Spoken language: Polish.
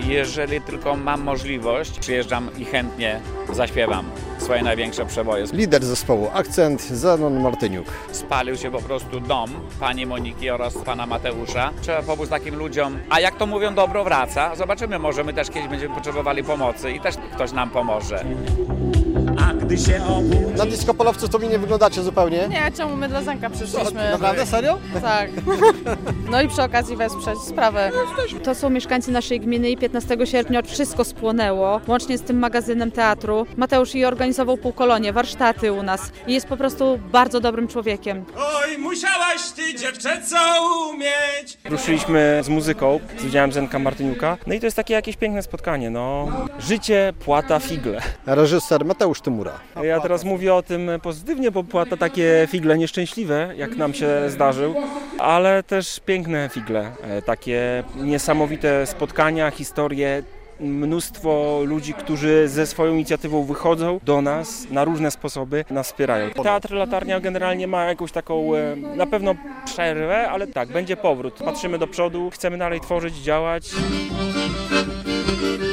Jeżeli tylko mam możliwość, przyjeżdżam i chętnie zaśpiewam swoje największe przeboje. Lider zespołu Akcent, Zenon Martyniuk. Spalił się po prostu dom pani Moniki oraz pana Mateusza. Trzeba pomóc takim ludziom, a jak to mówią, dobro wraca. Zobaczymy, może my też kiedyś będziemy potrzebowali pomocy i też ktoś nam pomoże. Na disco polowcu to mi nie wyglądacie zupełnie. Nie, czemu my dla Zenka przyszliśmy? Naprawdę? Serio? Tak. No i przy okazji wesprzeć sprawę. To są mieszkańcy naszej gminy i 15 sierpnia wszystko spłonęło, łącznie z tym magazynem teatru. Mateusz i organizował półkolonie, warsztaty u nas i jest po prostu bardzo dobrym człowiekiem. Oj, musiałaś ty, dziewczę, co umieć. Ruszyliśmy z muzyką, z udziałem Zenka Martyniuka. No i to jest takie jakieś piękne spotkanie, no. Życie płata figle. Reżyser Mateusz Tymura. Ja teraz mówię o tym pozytywnie, bo płata takie figle nieszczęśliwe, jak nam się zdarzył, ale też piękne figle, takie niesamowite spotkania, historie, mnóstwo ludzi, którzy ze swoją inicjatywą wychodzą do nas na różne sposoby, nas wspierają. Teatr Latarnia generalnie ma jakąś taką na pewno przerwę, ale tak, będzie powrót. Patrzymy do przodu, chcemy dalej tworzyć, działać.